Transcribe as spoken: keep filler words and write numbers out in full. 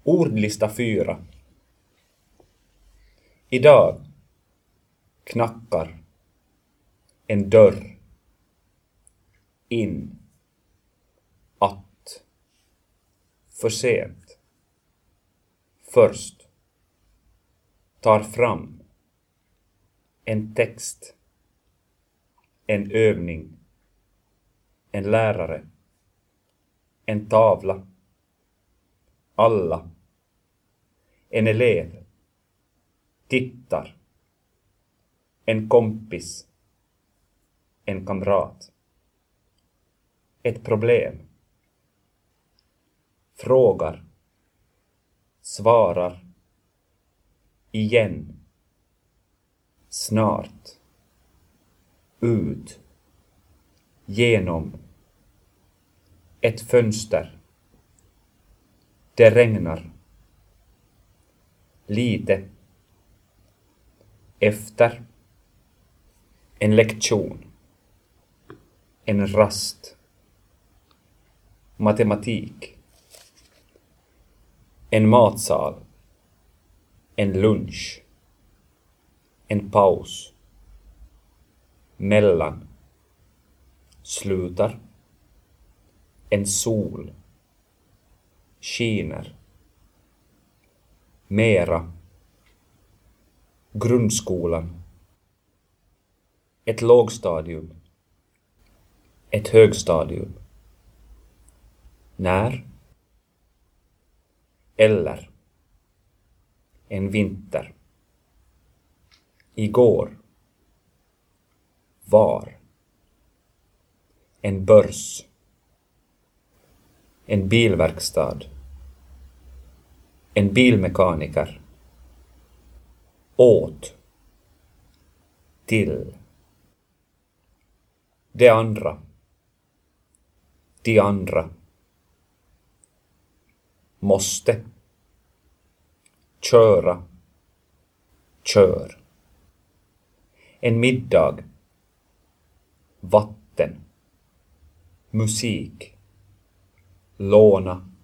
Ordlista fyra. Idag knackar en dörr in. Att. För sent. Först. Tar fram. En text. En övning. En lärare. En tavla. Alla. En elev. Tittar. En kompis. En kamrat. Ett problem. Frågar. Svarar. Igen. Snart. Ut. Genom. Ett fönster. Det regnar. Lite. Efter. En lektion. En rast. Matematik. En matsal. En lunch. En paus. Mellan. Slutar. En sol. Skiner. Mera. Grundskolan. Ett lågstadium. Ett högstadium. När? Eller. En vinter. Igår. Var. En börs. En bilverkstad. En bilmekaniker. Åt. Till. Det andra. De andra. Måste. Köra. Kör. En middag. Vatten. Musik. Låna.